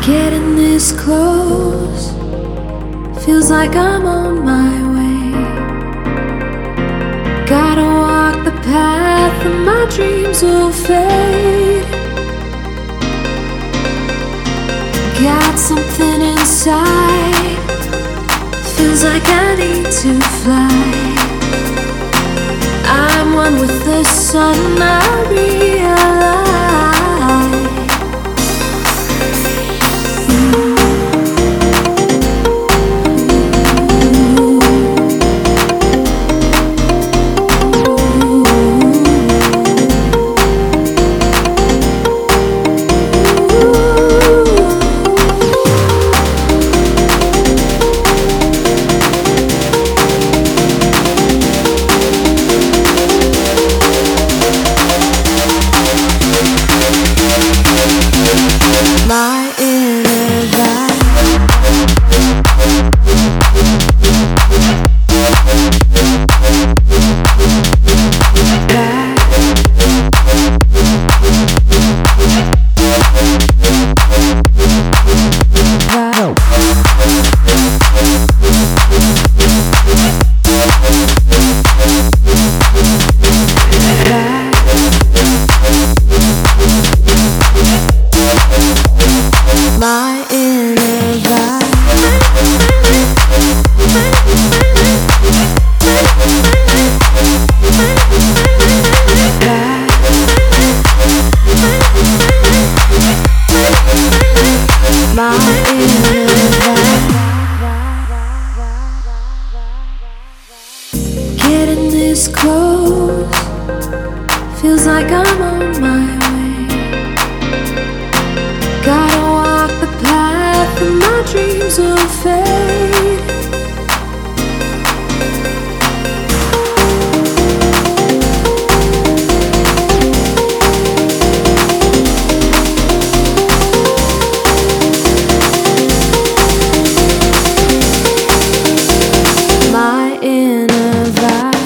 Getting this close feels like I'm on my way. Gotta walk the path and my dreams will fade. Got something inside, feels like I need to fly. I'm one with the sun, I realize. Getting this close feels like I'm on my way. Gotta walk the path and my dreams will fade. My inner vibe.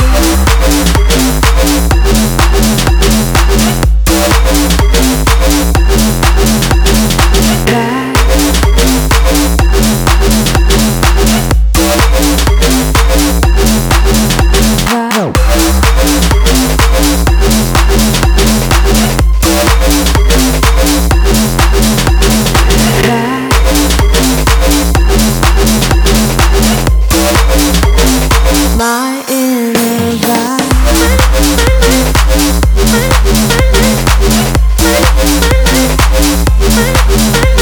My inner vibe.